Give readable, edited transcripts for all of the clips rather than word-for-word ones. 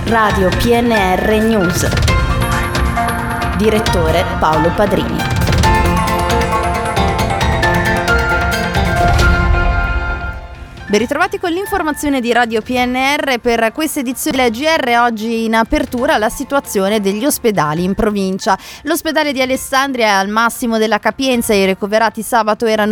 Radio PNR News. Direttore Paolo Padrini. Ben ritrovati con l'informazione di Radio PNR per questa edizione del GR. Oggi in apertura la situazione degli ospedali in provincia. L'ospedale di Alessandria è al massimo della capienza e i ricoverati sabato erano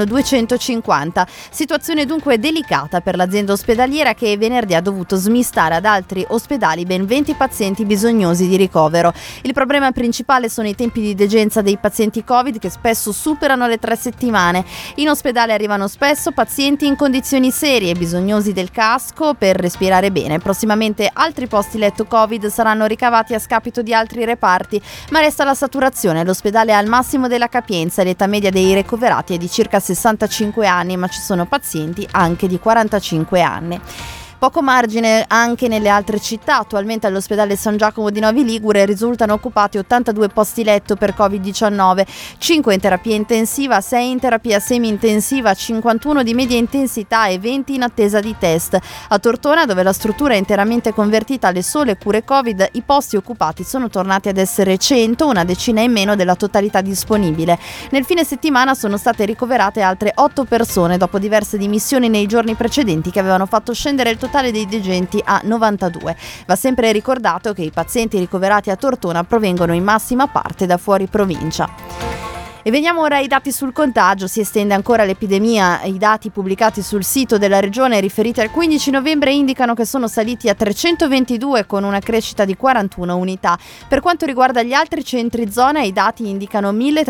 250. Situazione dunque delicata per l'azienda ospedaliera che venerdì ha dovuto smistare ad altri ospedali ben 20 pazienti bisognosi di ricovero. Il problema principale sono i tempi di degenza dei pazienti Covid che spesso superano le 3 settimane. In ospedale arrivano spesso pazienti in condizioni serie e bisognosi del casco per respirare bene. Prossimamente altri posti letto Covid saranno ricavati a scapito di altri reparti, ma resta la saturazione. L'ospedale è al massimo della capienza e l'età media dei ricoverati è di circa 65 anni, ma ci sono pazienti anche di 45 anni. Poco margine anche nelle altre città. Attualmente all'ospedale San Giacomo di Novi Ligure risultano occupati 82 posti letto per Covid-19, 5 in terapia intensiva, 6 in terapia semi-intensiva, 51 di media intensità e 20 in attesa di test. A Tortona, dove la struttura è interamente convertita alle sole cure Covid, i posti occupati sono tornati ad essere 100, una decina in meno della totalità disponibile. Nel fine settimana sono state ricoverate altre 8 persone dopo diverse dimissioni nei giorni precedenti che avevano fatto scendere il totale dei degenti a 92. Va sempre ricordato che i pazienti ricoverati a Tortona provengono in massima parte da fuori provincia. E veniamo ora ai dati sul contagio. Si estende ancora l'epidemia. I dati pubblicati sul sito della regione riferiti al 15 novembre indicano che sono saliti a 322 con una crescita di 41 unità. Per quanto riguarda gli altri centri zona, i dati indicano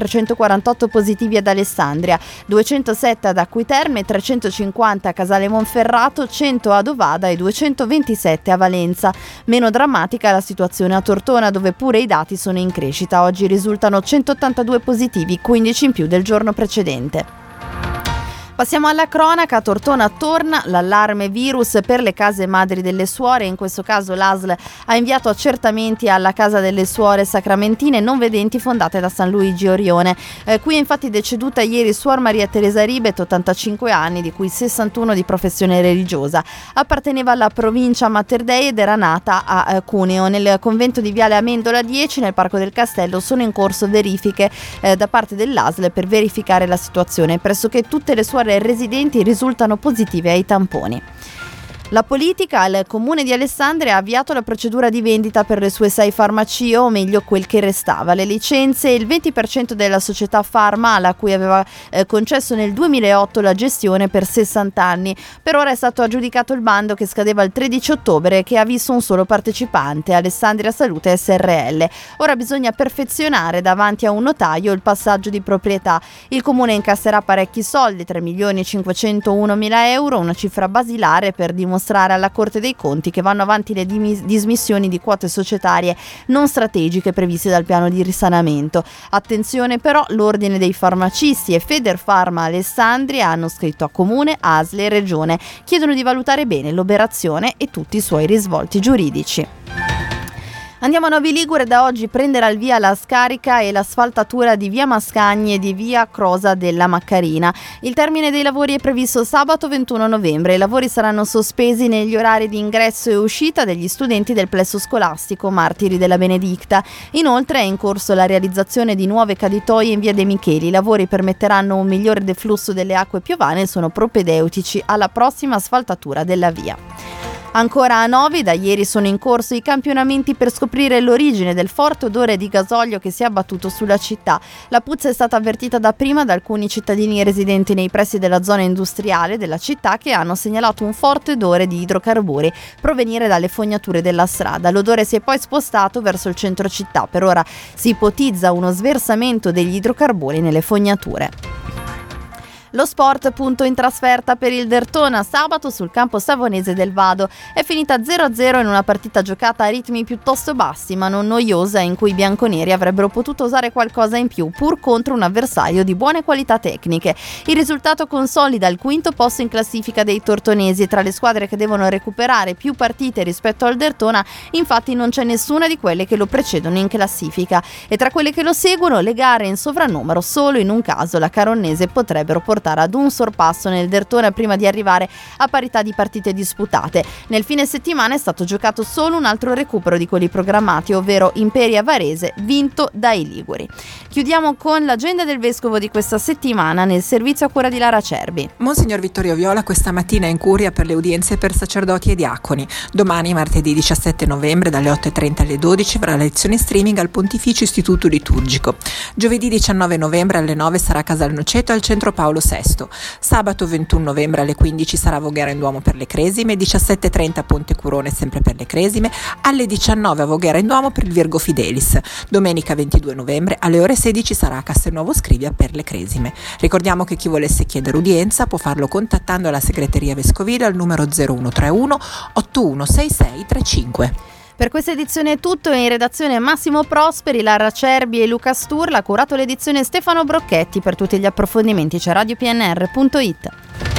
1348 positivi ad Alessandria, 207 ad Acquiterme, 350 a Casale Monferrato, 100 a Dovada e 227 a Valenza. Meno drammatica la situazione a Tortona, dove pure i dati sono in crescita. Oggi risultano 182 positivi, 15 in più del giorno precedente. Passiamo alla cronaca. A Tortona torna l'allarme virus per le case madri delle suore. In questo caso l'ASL ha inviato accertamenti alla casa delle suore sacramentine non vedenti fondate da San Luigi Orione. Qui è infatti deceduta ieri suor Maria Teresa Ribet, 85 anni, di cui 61 di professione religiosa. Apparteneva alla provincia Mater Dei ed era nata a Cuneo. Nel convento di Viale Amendola 10, nel Parco del Castello, sono in corso verifiche da parte dell'ASL per verificare la situazione. Pressoché tutte le suore residenti risultano positive ai tamponi. La politica. Il comune di Alessandria ha avviato la procedura di vendita per le sue 6 farmacie, o meglio quel che restava. Le licenze e il 20% della società Pharma, alla cui aveva concesso nel 2008 la gestione per 60 anni. Per ora è stato aggiudicato il bando che scadeva il 13 ottobre e che ha visto un solo partecipante, Alessandria Salute SRL. Ora bisogna perfezionare davanti a un notaio il passaggio di proprietà. Il comune incasserà parecchi soldi, 3.501.000 euro, una cifra basilare per dimostrare alla Corte dei Conti che vanno avanti le dismissioni di quote societarie non strategiche previste dal piano di risanamento. Attenzione però, l'Ordine dei Farmacisti e Federfarma Alessandria hanno scritto a Comune, ASL e Regione. Chiedono di valutare bene l'operazione e tutti i suoi risvolti giuridici. Andiamo a Novi Ligure. Da oggi prenderà il via la scarica e l'asfaltatura di via Mascagni e di via Crosa della Maccarina. Il termine dei lavori è previsto sabato 21 novembre. I lavori saranno sospesi negli orari di ingresso e uscita degli studenti del plesso scolastico Martiri della Benedicta. Inoltre è in corso la realizzazione di nuove caditoie in via De Micheli. I lavori permetteranno un migliore deflusso delle acque piovane e sono propedeutici alla prossima asfaltatura della via. Ancora a Novi, da ieri sono in corso i campionamenti per scoprire l'origine del forte odore di gasolio che si è abbattuto sulla città. La puzza è stata avvertita dapprima da alcuni cittadini residenti nei pressi della zona industriale della città che hanno segnalato un forte odore di idrocarburi provenire dalle fognature della strada. L'odore si è poi spostato verso il centro città. Per ora si ipotizza uno sversamento degli idrocarburi nelle fognature. Lo sport, punto in trasferta per il Derthona sabato sul campo savonese del Vado. È finita 0-0 in una partita giocata a ritmi piuttosto bassi ma non noiosa, in cui i bianconeri avrebbero potuto usare qualcosa in più pur contro un avversario di buone qualità tecniche. Il risultato consolida il quinto posto in classifica dei tortonesi. Tra le squadre che devono recuperare più partite rispetto al Derthona, infatti non c'è nessuna di quelle che lo precedono in classifica, e tra quelle che lo seguono le gare in sovrannumero. Solo in un caso la Caronnese potrebbero portare portare ad un sorpasso nel Dertona prima di arrivare a parità di partite disputate. Nel fine settimana è stato giocato solo un altro recupero di quelli programmati, ovvero Imperia Varese, vinto dai liguri. Chiudiamo con l'agenda del vescovo di questa settimana nel servizio a cura di Lara Cerbi. Monsignor Vittorio Viola questa mattina è in curia per le udienze per sacerdoti e diaconi. Domani, martedì 17 novembre, dalle 8:30 alle 12 avrà lezione streaming al Pontificio Istituto Liturgico. Giovedì 19 novembre alle 9 sarà Casal Noceto al Centro Paolo VI. Sabato 21 novembre alle 15 sarà Voghera in Duomo per le Cresime, 17:30 a Ponte Curone sempre per le Cresime, alle 19 a Voghera in Duomo per il Virgo Fidelis. Domenica 22 novembre alle ore 16 sarà a Castelnuovo Scrivia per le Cresime. Ricordiamo che chi volesse chiedere udienza può farlo contattando la segreteria vescovile al numero 0131 816635. Per questa edizione è tutto. In redazione Massimo Prosperi, Lara Cerbi e Luca Sturla. Ha curato l'edizione Stefano Brocchetti. Per tutti gli approfondimenti c'è radiopnr.it.